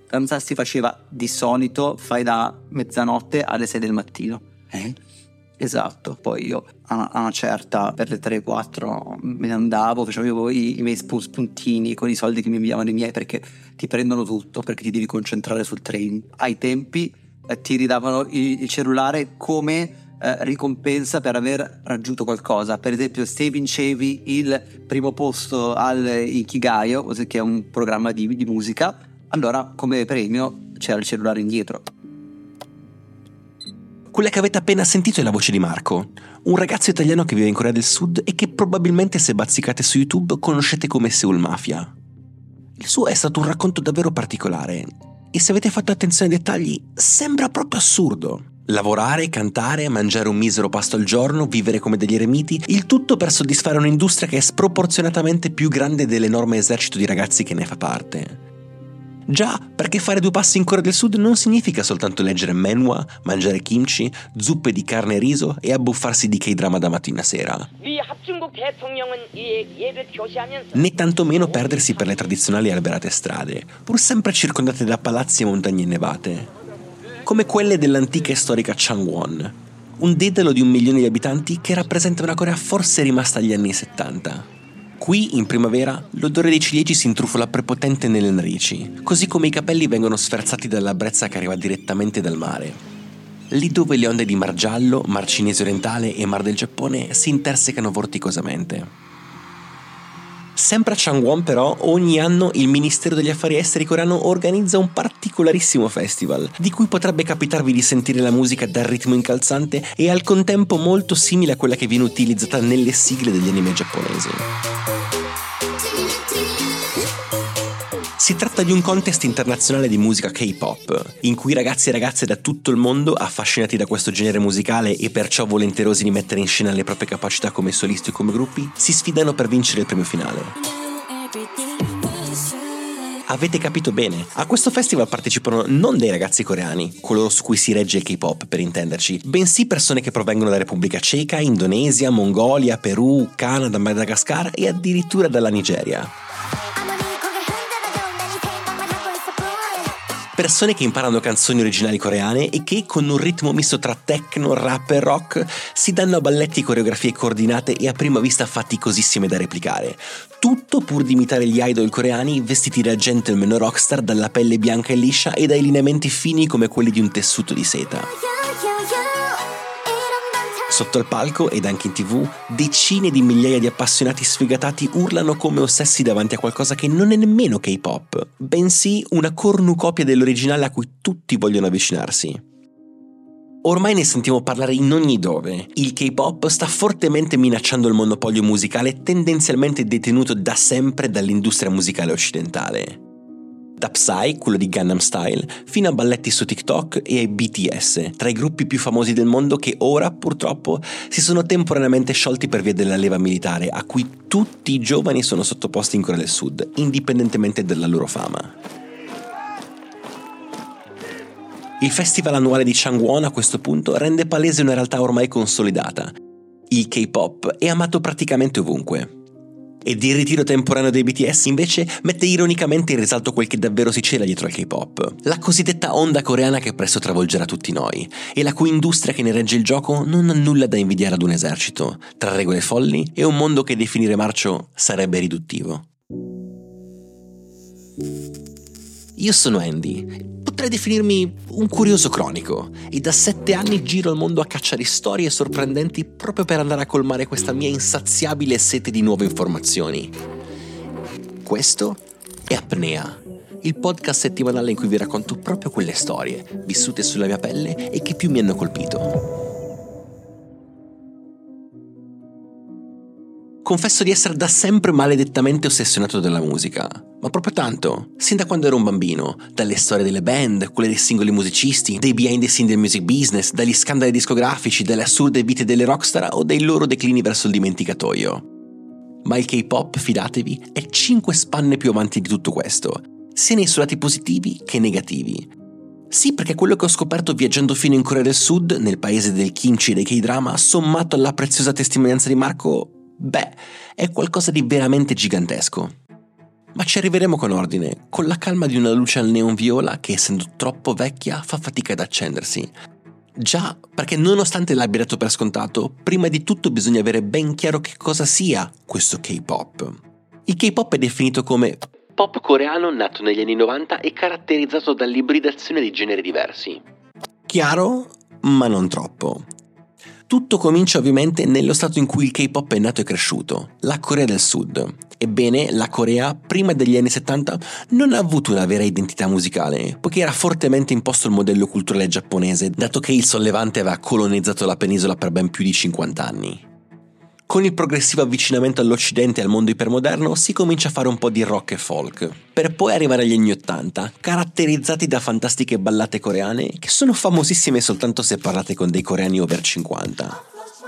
Gangnam si faceva di solito, fai da mezzanotte alle 6 del mattino. Esatto, poi io a una certa, per le 3-4 me ne andavo, facevo i miei spuntini con i soldi che mi inviavano i miei, perché ti prendono tutto, perché ti devi concentrare sul training. Ai tempi ti ridavano il cellulare come ricompensa per aver raggiunto qualcosa. Per esempio, se vincevi il primo posto al Ikigaio, che è un programma di musica, allora come premio c'era il cellulare indietro. Quella che avete appena sentito è la voce di Marco, un ragazzo italiano che vive in Corea del Sud e che probabilmente, se bazzicate su YouTube, conoscete come Seoul Mafia. Il suo è stato un racconto davvero particolare e, se avete fatto attenzione ai dettagli, sembra proprio assurdo. Lavorare, cantare, mangiare un misero pasto al giorno, vivere come degli eremiti, il tutto per soddisfare un'industria che è sproporzionatamente più grande dell'enorme esercito di ragazzi che ne fa parte. Già, perché fare 2 passi in Corea del Sud non significa soltanto leggere manhwa, mangiare kimchi, zuppe di carne e riso e abbuffarsi di K-drama da mattina a sera. Né tantomeno perdersi per le tradizionali alberate strade, pur sempre circondate da palazzi e montagne innevate, come quelle dell'antica e storica Changwon, un dedalo di 1 milione di abitanti che rappresenta una Corea forse rimasta agli anni 70. Qui, in primavera, l'odore dei ciliegi si intrufola prepotente nelle narici, così come i capelli vengono sferzati dalla brezza che arriva direttamente dal mare. Lì dove le onde di Mar Giallo, Mar Cinese orientale e Mar del Giappone si intersecano vorticosamente. Sempre a Changwon, però, ogni anno il Ministero degli Affari Esteri coreano organizza un particolarissimo festival, di cui potrebbe capitarvi di sentire la musica dal ritmo incalzante e al contempo molto simile a quella che viene utilizzata nelle sigle degli anime giapponesi. Si tratta di un contest internazionale di musica K-pop, in cui ragazzi e ragazze da tutto il mondo, affascinati da questo genere musicale e perciò volenterosi di mettere in scena le proprie capacità come solisti o come gruppi, si sfidano per vincere il premio finale. Avete capito bene, a questo festival partecipano non dei ragazzi coreani, coloro su cui si regge il K-pop per intenderci, bensì persone che provengono da Repubblica Ceca, Indonesia, Mongolia, Perù, Canada, Madagascar e addirittura dalla Nigeria. Persone che imparano canzoni originali coreane e che, con un ritmo misto tra techno, rap e rock, si danno a balletti e coreografie coordinate e a prima vista faticosissime da replicare. Tutto pur di imitare gli idol coreani vestiti da gentleman o rockstar dalla pelle bianca e liscia e dai lineamenti fini come quelli di un tessuto di seta. Sotto al palco ed anche in TV, decine di migliaia di appassionati sfegatati urlano come ossessi davanti a qualcosa che non è nemmeno K-pop, bensì una cornucopia dell'originale a cui tutti vogliono avvicinarsi. Ormai ne sentiamo parlare in ogni dove. Il K-pop sta fortemente minacciando il monopolio musicale tendenzialmente detenuto da sempre dall'industria musicale occidentale. Da Psy, quello di Gangnam Style, fino a balletti su TikTok e ai BTS, tra i gruppi più famosi del mondo che ora, purtroppo, si sono temporaneamente sciolti per via della leva militare, a cui tutti i giovani sono sottoposti in Corea del Sud, indipendentemente dalla loro fama. Il festival annuale di Changwon, a questo punto, rende palese una realtà ormai consolidata. Il K-pop è amato praticamente ovunque. Ed il ritiro temporaneo dei BTS invece mette ironicamente in risalto quel che davvero si cela dietro al K-pop, la cosiddetta onda coreana che presto travolgerà tutti noi, e la cui industria che ne regge il gioco non ha nulla da invidiare ad un esercito, tra regole folli e un mondo che definire marcio sarebbe riduttivo. Io sono Andy. Potrei definirmi un curioso cronico e da 7 anni giro il mondo a caccia di storie sorprendenti proprio per andare a colmare questa mia insaziabile sete di nuove informazioni. Questo è Apnea, il podcast settimanale in cui vi racconto proprio quelle storie vissute sulla mia pelle e che più mi hanno colpito. Confesso di essere da sempre maledettamente ossessionato dalla musica, ma proprio tanto, sin da quando ero un bambino, dalle storie delle band, quelle dei singoli musicisti, dei behind the scene del music business, dagli scandali discografici, dalle assurde vite delle rockstar o dei loro declini verso il dimenticatoio. Ma il K-pop, fidatevi, è 5 spanne più avanti di tutto questo, sia nei suoi lati positivi che negativi. Sì, perché quello che ho scoperto viaggiando fino in Corea del Sud, nel paese del kimchi e dei K-drama, sommato alla preziosa testimonianza di Marco, è qualcosa di veramente gigantesco. Ma ci arriveremo con ordine, con la calma di una luce al neon viola che, essendo troppo vecchia, fa fatica ad accendersi. Già, perché nonostante l'abbia dato per scontato, prima di tutto bisogna avere ben chiaro che cosa sia questo K-pop. Il K-pop è definito come pop coreano nato negli anni 90 e caratterizzato dall'ibridazione di generi diversi. Chiaro, ma non troppo. Tutto comincia ovviamente nello stato in cui il K-pop è nato e cresciuto, la Corea del Sud. Ebbene, la Corea, prima degli anni 70, non ha avuto una vera identità musicale, poiché era fortemente imposto il modello culturale giapponese, dato che il sollevante aveva colonizzato la penisola per ben più di 50 anni. Con il progressivo avvicinamento all'Occidente e al mondo ipermoderno si comincia a fare un po' di rock e folk, per poi arrivare agli anni 80, caratterizzati da fantastiche ballate coreane che sono famosissime soltanto se parlate con dei coreani over 50.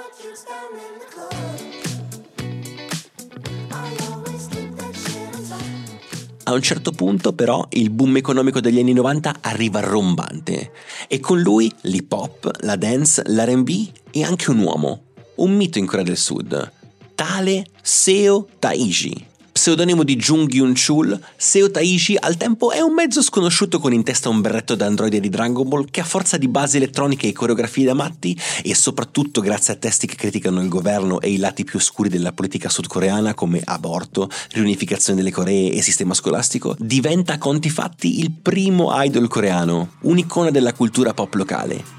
A un certo punto però il boom economico degli anni 90 arriva rombante e con lui l'hip hop, la dance, l'R&B e anche un uomo. Un mito in Corea del Sud, tale Seo Taiji. Pseudonimo di Jung Hyun-chul, Seo Taiji al tempo è un mezzo sconosciuto con in testa un berretto da androide di Dragon Ball che a forza di basi elettroniche e coreografie da matti e soprattutto grazie a testi che criticano il governo e i lati più oscuri della politica sudcoreana come aborto, riunificazione delle Coree e sistema scolastico, diventa a conti fatti il primo idol coreano, un'icona della cultura pop locale.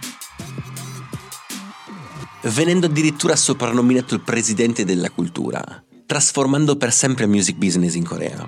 Venendo addirittura soprannominato il presidente della cultura, trasformando per sempre il music business in Corea.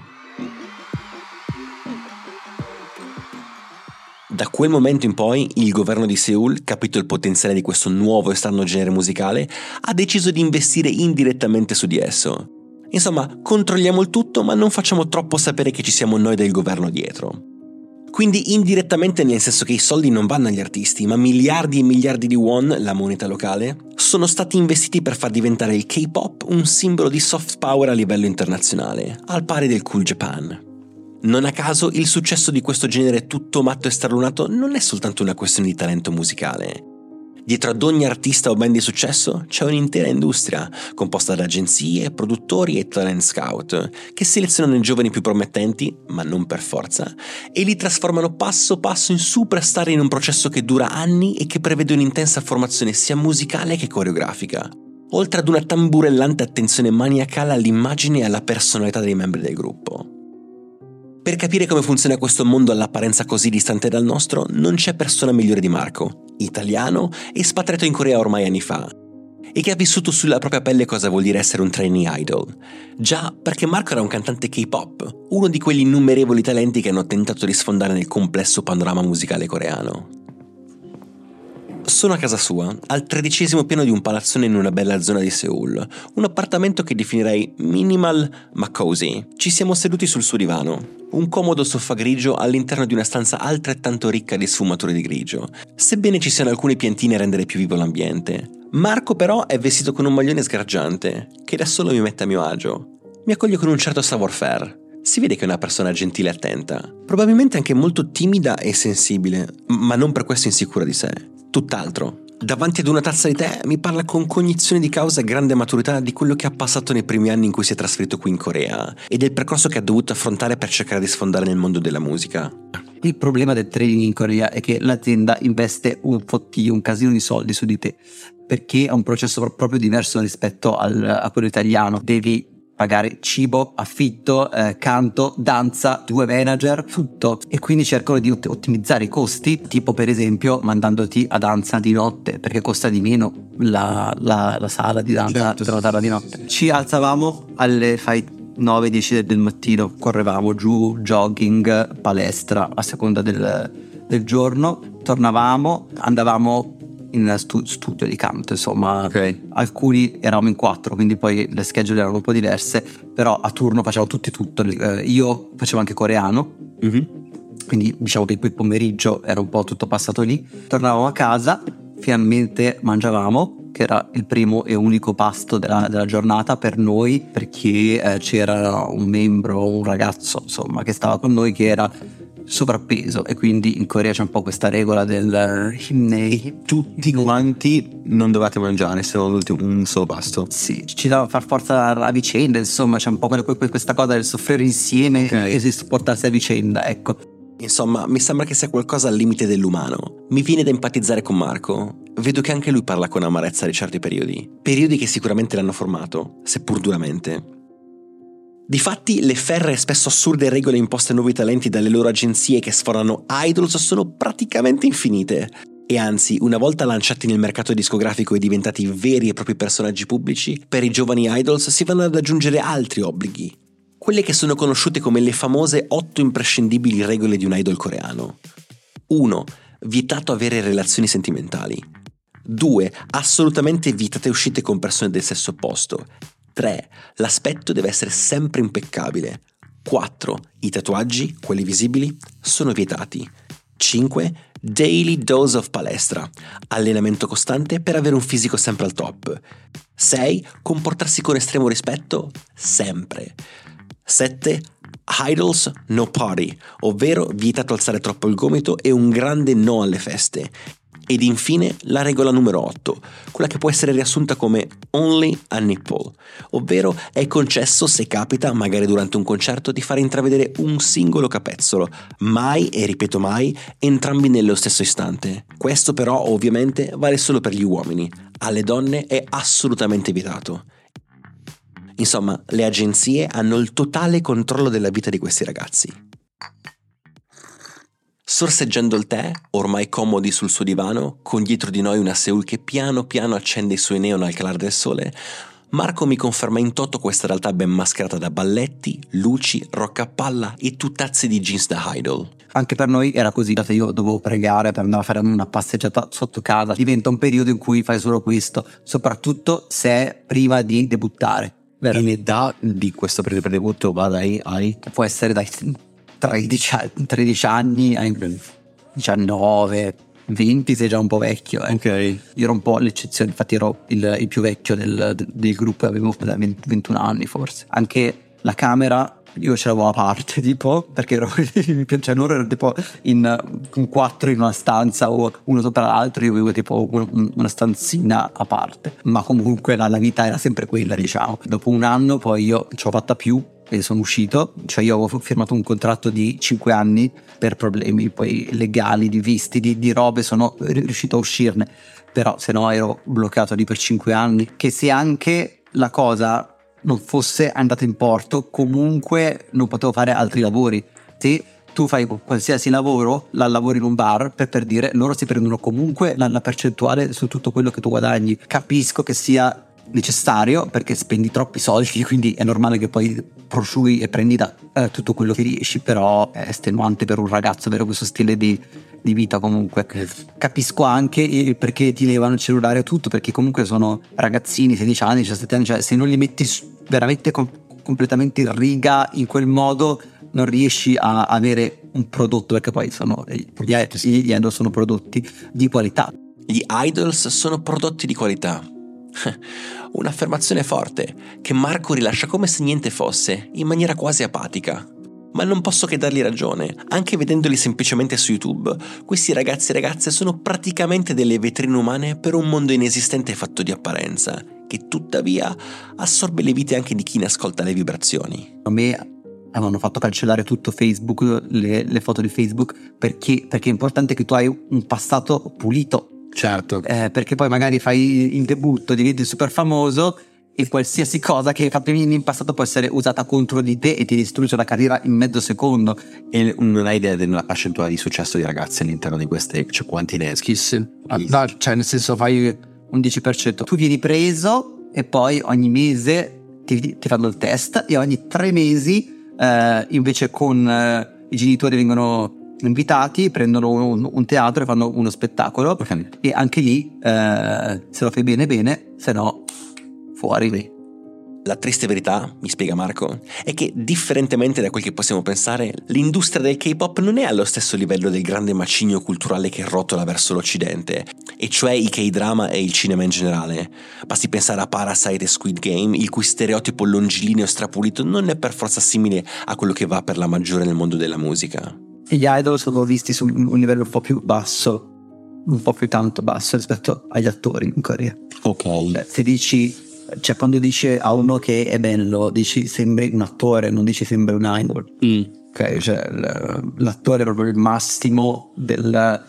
Da quel momento in poi, il governo di Seoul, capito il potenziale di questo nuovo e strano genere musicale, ha deciso di investire indirettamente su di esso. Insomma, controlliamo il tutto, ma non facciamo troppo sapere che ci siamo noi del governo dietro. Quindi indirettamente, nel senso che i soldi non vanno agli artisti, ma miliardi e miliardi di won, la moneta locale, sono stati investiti per far diventare il K-pop un simbolo di soft power a livello internazionale, al pari del Cool Japan. Non a caso il successo di questo genere tutto matto e stralunato non è soltanto una questione di talento musicale. Dietro ad ogni artista o band di successo c'è un'intera industria, composta da agenzie, produttori e talent scout, che selezionano i giovani più promettenti, ma non per forza, e li trasformano passo passo in superstar in un processo che dura anni e che prevede un'intensa formazione sia musicale che coreografica, oltre ad una tamburellante attenzione maniacale all'immagine e alla personalità dei membri del gruppo. Per capire come funziona questo mondo all'apparenza così distante dal nostro, non c'è persona migliore di Marco, italiano, espatriato in Corea ormai anni fa, e che ha vissuto sulla propria pelle cosa vuol dire essere un trainee idol. Già, perché Marco era un cantante K-pop, uno di quegli innumerevoli talenti che hanno tentato di sfondare nel complesso panorama musicale coreano. Sono a casa sua, al 13° piano di un palazzone in una bella zona di Seoul, un appartamento che definirei minimal ma cozy. Ci siamo seduti sul suo divano, un comodo sofà grigio all'interno di una stanza altrettanto ricca di sfumature di grigio, sebbene ci siano alcune piantine a rendere più vivo l'ambiente. Marco però è vestito con un maglione sgargiante, che da solo mi mette a mio agio. Mi accoglie con un certo savoir-faire. Si vede che è una persona gentile e attenta, probabilmente anche molto timida e sensibile, ma non per questo insicura di sé. Tutt'altro. Davanti ad una tazza di tè mi parla con cognizione di causa e grande maturità di quello che ha passato nei primi anni in cui si è trasferito qui in Corea e del percorso che ha dovuto affrontare per cercare di sfondare nel mondo della musica. Il problema del trading in Corea è che l'azienda investe un casino di soldi su di te, perché è un processo proprio diverso rispetto a quello italiano. Devi pagare cibo, affitto, canto, danza, 2 manager, tutto, e quindi cercano di ottimizzare i costi, tipo per esempio mandandoti a danza di notte perché costa di meno la sala di danza, certo, la di notte. Ci alzavamo alle 9-10 del mattino, correvamo giù, jogging, palestra a seconda del giorno, tornavamo, andavamo in studio di canto, insomma, okay. Alcuni eravamo in 4, quindi poi le schedule erano un po' diverse, però a turno facevamo tutti tutto. Io facevo anche coreano, quindi diciamo che il pomeriggio era un po' tutto passato lì. Tornavamo a casa, finalmente mangiavamo, che era il primo e unico pasto della giornata per noi, perché c'era un ragazzo insomma che stava con noi, che era sovrappeso, e quindi in Corea c'è un po' questa regola del tutti quanti non dovete mangiare se non un solo pasto. Sì, ci da far forza a vicenda, insomma c'è un po' questa cosa del soffrire insieme e si supportarsi a vicenda, ecco. Insomma, mi sembra che sia qualcosa al limite dell'umano. Mi viene da empatizzare con Marco. Vedo che anche lui parla con amarezza di certi periodi che sicuramente l'hanno formato, seppur duramente. Difatti, le ferree e spesso assurde regole imposte a nuovi talenti dalle loro agenzie che sforano idols sono praticamente infinite. E anzi, una volta lanciati nel mercato discografico e diventati veri e propri personaggi pubblici, per i giovani idols si vanno ad aggiungere altri obblighi. Quelle che sono conosciute come le famose 8 imprescindibili regole di un idol coreano. 1. Vietato avere relazioni sentimentali. 2. Assolutamente vietate uscite con persone del sesso opposto. 3. L'aspetto deve essere sempre impeccabile. 4. I tatuaggi, quelli visibili, sono vietati. 5. Daily dose of palestra. Allenamento costante per avere un fisico sempre al top. 6. Comportarsi con estremo rispetto sempre. 7. Idols no party, ovvero vietato alzare troppo il gomito e un grande no alle feste. Ed infine la regola numero 8, quella che può essere riassunta come only a nipple, ovvero è concesso, se capita, magari durante un concerto, di fare intravedere un singolo capezzolo, mai, e ripeto mai, entrambi nello stesso istante. Questo però ovviamente vale solo per gli uomini, alle donne è assolutamente vietato. Insomma, le agenzie hanno il totale controllo della vita di questi ragazzi. Sorseggiando il tè, ormai comodi sul suo divano, con dietro di noi una Seul che piano piano accende i suoi neon al calare del sole, Marco mi conferma in toto questa realtà ben mascherata da balletti, luci, rock a palla e tuttazzi di jeans da idol. Anche per noi era così, dato io dovevo pregare per andare a fare una passeggiata sotto casa, diventa un periodo in cui fai solo questo, soprattutto se è prima di debuttare. In età di questo periodo per debutto va ai può essere dai 13 anni ai 19, 20, sei già un po' vecchio. Ok. Io ero un po' l'eccezione, infatti ero il più vecchio del gruppo, avevo 21 anni forse. Anche la camera io ce l'avevo a parte, tipo, perché cioè loro erano tipo con 4 in una stanza o uno sopra l'altro, io avevo tipo una stanzina a parte, ma comunque la vita era sempre quella, diciamo. Dopo un anno poi io ce l'ho fatta più e sono uscito, cioè io avevo firmato un contratto di 5 anni per problemi poi legali, di visti, di robe, sono riuscito a uscirne, però se no ero bloccato lì per 5 anni, che se anche la cosa non fosse andata in porto, comunque non potevo fare altri lavori. Se tu fai qualsiasi lavoro, la lavori in un bar, per dire, loro si prendono comunque la percentuale su tutto quello che tu guadagni. Capisco che sia necessario perché spendi troppi soldi, quindi è normale che poi prosciughi e prendi da tutto quello che riesci, però è estenuante per un ragazzo avere questo stile di vita. Comunque capisco anche perché ti levano il cellulare e tutto, perché comunque sono ragazzini, 16 anni, 17 anni, cioè se non li metti veramente completamente in riga in quel modo non riesci a avere un prodotto, perché poi gli idol sono prodotti di qualità. Gli idols sono prodotti di qualità. Un'affermazione forte che Marco rilascia come se niente fosse, in maniera quasi apatica. Ma non posso che dargli ragione, anche vedendoli semplicemente su YouTube, questi ragazzi e ragazze sono praticamente delle vetrine umane per un mondo inesistente fatto di apparenza, che tuttavia assorbe le vite anche di chi ne ascolta le vibrazioni. A me avevano fatto cancellare tutto Facebook, le foto di Facebook, perché è importante che tu hai un passato pulito. Certo. Perché poi magari fai il debutto, diventi super famoso e qualsiasi cosa che hai fatto in passato può essere usata contro di te e ti distrugge la carriera in mezzo secondo. E non hai idea della percentuale di successo di ragazzi all'interno di queste, cioè quanti ne eschi? No, cioè nel senso fai un 10%, tu vieni preso e poi ogni mese ti fanno il test e ogni 3 mesi invece con i genitori vengono invitati, prendono un teatro e fanno uno spettacolo, e anche lì se lo fai bene, se no fuori. La triste verità, mi spiega Marco, è che differentemente da quel che possiamo pensare, l'industria del K-pop non è allo stesso livello del grande macigno culturale che rotola verso l'Occidente, e cioè i K-drama e il cinema in generale. Basti pensare a Parasite e Squid Game, il cui stereotipo longilineo e strapulito non è per forza simile a quello che va per la maggiore nel mondo della musica. gli idol sono visti su un livello un po' più basso, un po' più tanto basso rispetto agli attori in Corea. Ok. Cioè, se dici, cioè quando dici a uno che è bello, dici sembri un attore, non dici sembri un idol. Ok, cioè l'attore è proprio il massimo del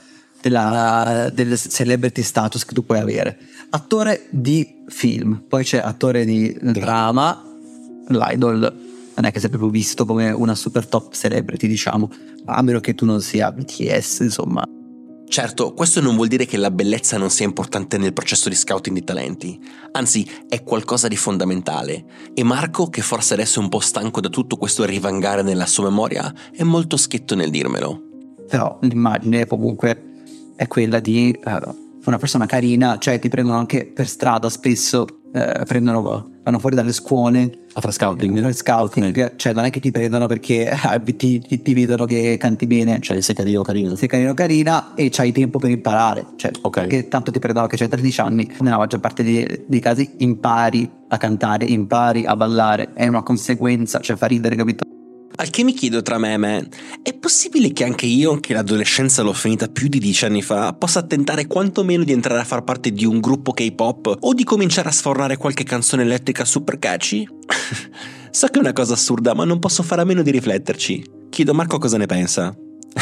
celebrity status che tu puoi avere. Attore di film, poi c'è attore di drama. L'idol non è che sia proprio visto come una super top celebrity, diciamo, a meno che tu non sia BTS, insomma. Certo, questo non vuol dire che la bellezza non sia importante nel processo di scouting di talenti, anzi è qualcosa di fondamentale, e Marco, che forse adesso è un po' stanco da tutto questo rivangare nella sua memoria, è molto schietto nel dirmelo. Però l'immagine comunque è quella di una persona carina, cioè ti prendono anche per strada spesso, vanno fuori dalle scuole A fare scouting. cioè non è che ti prendono perché ti vedono che canti bene, Cioè sei carino. carina e c'hai tempo per imparare, cioè Ok. che tanto ti prendono che c'hai 13 anni, nella maggior parte dei casi impari a cantare, impari a ballare, è una conseguenza, cioè fa ridere, capito? Al che mi chiedo tra me e me, è possibile che anche io, che l'adolescenza l'ho finita più di 10 anni fa, possa tentare quantomeno di entrare a far parte di un gruppo K-pop o di cominciare a sfornare qualche canzone elettrica super catchy? So che è una cosa assurda, ma non posso fare a meno di rifletterci. Chiedo a Marco cosa ne pensa.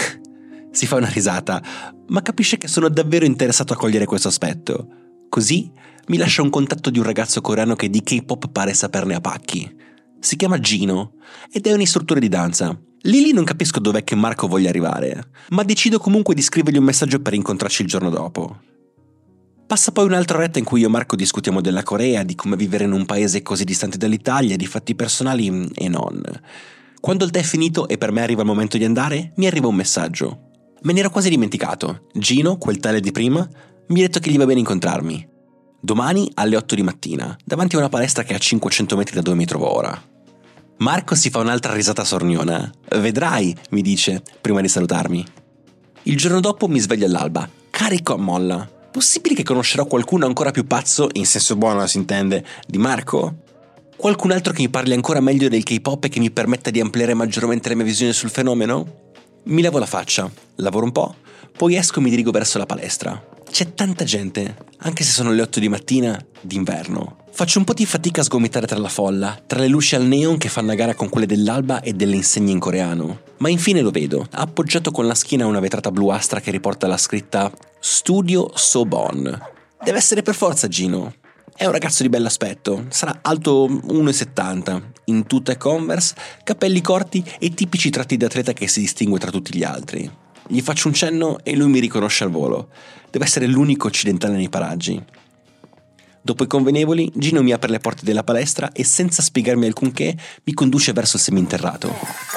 Si fa una risata, ma capisce che sono davvero interessato a cogliere questo aspetto. Così mi lascia un contatto di un ragazzo coreano che di K-pop pare saperne a pacchi. Si chiama Gino ed è un istruttore di danza. Lì non capisco dov'è che Marco voglia arrivare, ma decido comunque di scrivergli un messaggio per incontrarci il giorno dopo. Passa poi un'altra oretta in cui io e Marco discutiamo della Corea, di come vivere in un paese così distante dall'Italia, di fatti personali e non. Quando il tè è finito e per me arriva il momento di andare, mi arriva un messaggio. Me ne ero quasi dimenticato. Gino, quel tale di prima, mi ha detto che gli va bene incontrarmi. Domani alle 8 di mattina, davanti a una palestra che è a 500 metri da dove mi trovo ora. Marco si fa un'altra risata sorniona. Vedrai, mi dice, prima di salutarmi. Il giorno dopo mi sveglio all'alba, carico a molla. Possibile che conoscerò qualcuno ancora più pazzo, in senso buono si intende, di Marco? Qualcun altro che mi parli ancora meglio del K-pop e che mi permetta di ampliare maggiormente la mia visione sul fenomeno? Mi lavo la faccia, lavoro un po', poi esco e mi dirigo verso la palestra. C'è tanta gente, anche se sono le 8 di mattina, d'inverno. Faccio un po' di fatica a sgomitare tra la folla, tra le luci al neon che fanno a gara con quelle dell'alba e delle insegne in coreano. Ma infine lo vedo, appoggiato con la schiena a una vetrata bluastra che riporta la scritta Studio Sobon. Deve essere per forza Gino. È un ragazzo di bell'aspetto, sarà alto 1,70, in tuta e Converse, capelli corti e tipici tratti di atleta che si distingue tra tutti gli altri. Gli faccio un cenno e lui mi riconosce al volo. Deve essere l'unico occidentale nei paraggi. Dopo i convenevoli, Gino mi apre le porte della palestra e senza spiegarmi alcunché mi conduce verso il seminterrato.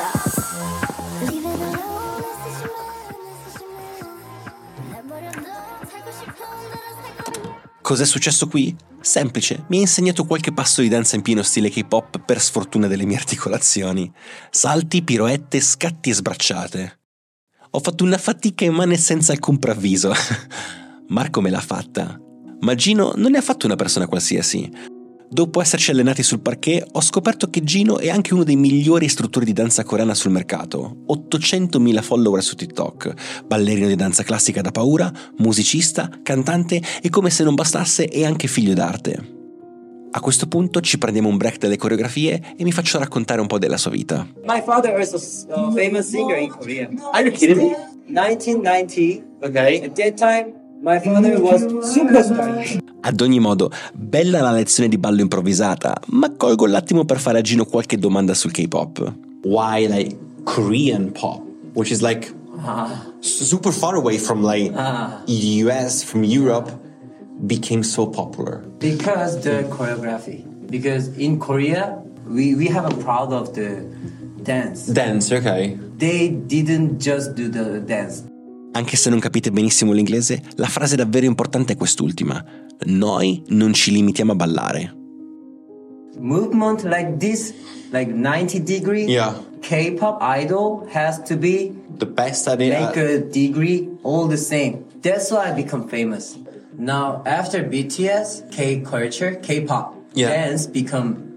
Cos'è successo qui? Semplice, mi ha insegnato qualche passo di danza in pieno stile K-pop per sfortuna delle mie articolazioni. Salti, piroette, scatti e sbracciate. Ho fatto una fatica immane senza alcun preavviso. Marco me l'ha fatta. Ma Gino non ne ha fatto una persona qualsiasi. Dopo esserci allenati sul parquet, ho scoperto che Gino è anche uno dei migliori istruttori di danza coreana sul mercato. 800.000 follower su TikTok, ballerino di danza classica da paura, musicista, cantante e come se non bastasse è anche figlio d'arte. A questo punto ci prendiamo un break dalle coreografie e mi faccio raccontare un po' della sua vita. My father is a famous singer in Korea. Are you kidding me? 1990. Ok. At that time, my father was superstar. Ad ogni modo, bella la lezione di ballo improvvisata, ma colgo l'attimo per fare a Gino qualche domanda sul K-pop. Why like Korean pop, which is like super far away from like US, from Europe, became so popular? Because the choreography. Because in Korea, we have a proud of the dance. Dance, ok. They didn't just do the dance. Anche se non capite benissimo l'inglese, la frase davvero importante è quest'ultima. Noi non ci limitiamo a ballare. Movement like this, like 90 degree, Yeah. K-pop idol has to be The best idea. make a degree all the same. That's why I become famous. Now after BTS, K culture, K-pop Yeah. dance become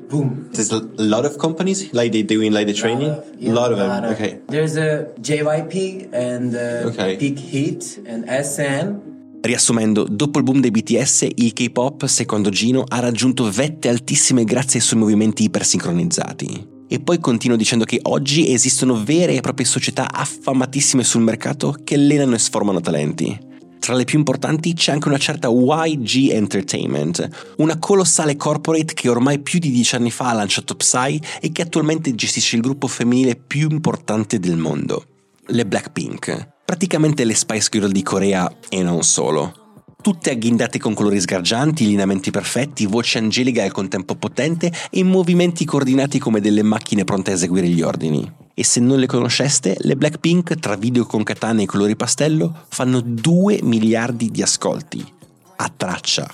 boom. There's a lot of companies like they doing like the training. Yeah, a lot of them. lot of- Okay. There's a JYP and Okay. Big Hit and SM. Riassumendo, dopo il boom dei BTS, il K-pop, secondo Gino, ha raggiunto vette altissime grazie ai suoi movimenti ipersincronizzati. E poi continua dicendo che oggi esistono vere e proprie società affamatissime sul mercato che allenano e sformano talenti. Tra le più importanti c'è anche una certa YG Entertainment, una colossale corporate che ormai più di 10 anni fa ha lanciato Psy e che attualmente gestisce il gruppo femminile più importante del mondo, le Blackpink. Praticamente le Spice Girl di Corea e non solo. Tutte agghindate con colori sgargianti, lineamenti perfetti, voci angeliche al contempo potente e movimenti coordinati come delle macchine pronte a eseguire gli ordini. E se non le conosceste, le Blackpink, tra video con katana e colori pastello, fanno 2 miliardi di ascolti. A traccia.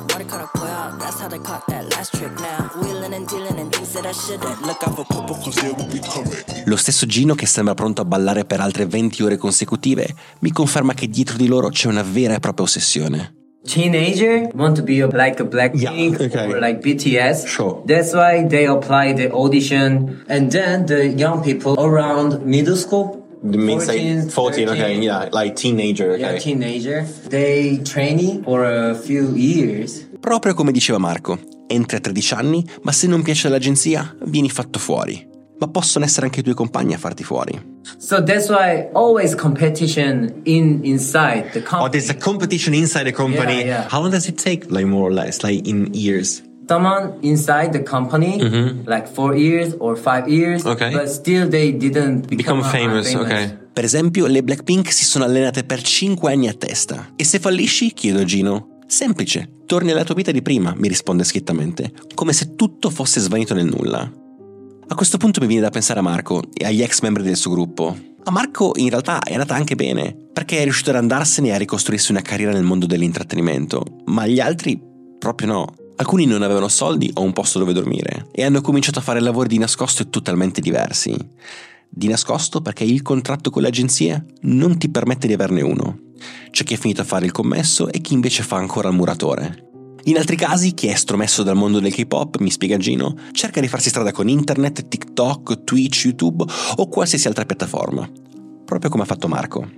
Lo stesso Gino, che sembra pronto a ballare per altre 20 ore consecutive, mi conferma che dietro di loro c'è una vera e propria ossessione. Teenager want to be like a Blackpink Yeah, okay. or like BTS. Sure. That's why they apply the audition, and then the young people around middle school. 14, 13. okay, yeah, like teenager, okay. Yeah, teenager. They training for a few years. Proprio come diceva Marco, entri a 13 anni, ma se non piace all'agenzia, vieni fatto fuori. Ma possono essere anche i tuoi compagni a farti fuori. So that's why always competition inside the company. Oh, there's a competition inside the company. Yeah, yeah. How long does it take, like more or less, like in years? Someone inside the company, like 4 years or 5 years, Okay. but still they didn't become famous, ok. Per esempio, le Blackpink si sono allenate per 5 anni a testa. E se fallisci, chiedo a Gino. Semplice, torni alla tua vita di prima, mi risponde schiettamente, come se tutto fosse svanito nel nulla. A questo punto mi viene da pensare a Marco e agli ex membri del suo gruppo. A Marco in realtà è andata anche bene, perché è riuscito ad andarsene e a ricostruirsi una carriera nel mondo dell'intrattenimento, ma gli altri proprio no. Alcuni non avevano soldi o un posto dove dormire e hanno cominciato a fare lavori di nascosto e totalmente diversi. Di nascosto perché il contratto con le agenzie non ti permette di averne uno. C'è chi è finito a fare il commesso e chi invece fa ancora il muratore. In altri casi, chi è estromesso dal mondo del K-pop, mi spiega Gino, cerca di farsi strada con internet, TikTok, Twitch, YouTube o qualsiasi altra piattaforma. Proprio come ha fatto Marco.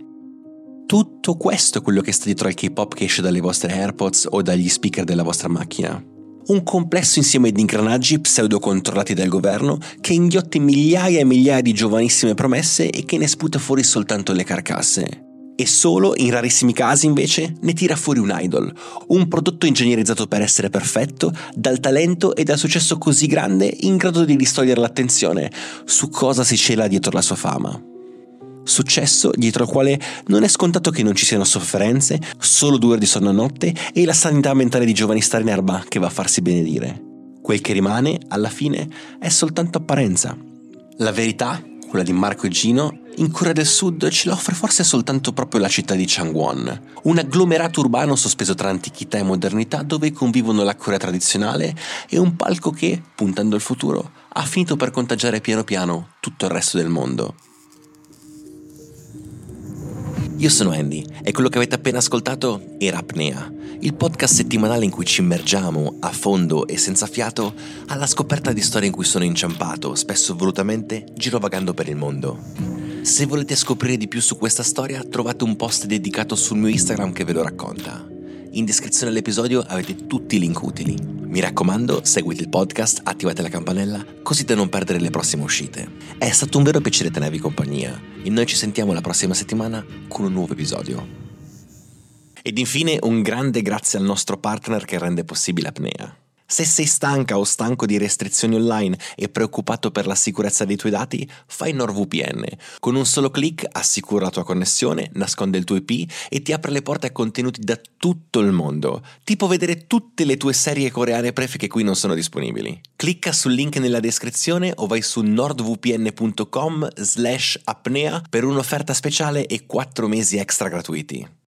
Tutto questo è quello che sta dietro al K-pop che esce dalle vostre AirPods o dagli speaker della vostra macchina. Un complesso insieme di ingranaggi pseudo-controllati dal governo che inghiotte migliaia e migliaia di giovanissime promesse e che ne sputa fuori soltanto le carcasse. E solo in rarissimi casi invece ne tira fuori un idol, un prodotto ingegnerizzato per essere perfetto, dal talento e dal successo così grande in grado di distogliere l'attenzione su cosa si cela dietro la sua fama. Successo dietro al quale non è scontato che non ci siano sofferenze, solo 2 ore di sonno a notte e la sanità mentale di giovani star in erba che va a farsi benedire. Quel che rimane, alla fine, è soltanto apparenza. La verità, quella di Marco e Gino, in Corea del Sud ce la offre forse soltanto proprio la città di Changwon, un agglomerato urbano sospeso tra antichità e modernità dove convivono la Corea tradizionale e un palco che, puntando al futuro, ha finito per contagiare piano piano tutto il resto del mondo. Io sono Andy e quello che avete appena ascoltato era Apnea, il podcast settimanale in cui ci immergiamo a fondo e senza fiato alla scoperta di storie in cui sono inciampato, spesso volutamente, girovagando per il mondo. Se volete scoprire di più su questa storia, trovate un post dedicato sul mio Instagram che ve lo racconta. In descrizione all'episodio avete tutti i link utili. Mi raccomando, seguite il podcast, attivate la campanella, così da non perdere le prossime uscite. È stato un vero piacere tenervi compagnia e noi ci sentiamo la prossima settimana con un nuovo episodio. Ed infine un grande grazie al nostro partner che rende possibile Apnea. Se sei stanca o stanco di restrizioni online e preoccupato per la sicurezza dei tuoi dati, fai NordVPN. Con un solo clic assicura la tua connessione, nasconde il tuo IP e ti apre le porte a contenuti da tutto il mondo. Tipo vedere tutte le tue serie coreane prefe che qui non sono disponibili. Clicca sul link nella descrizione o vai su nordvpn.com/apnea per un'offerta speciale e 4 mesi extra gratuiti.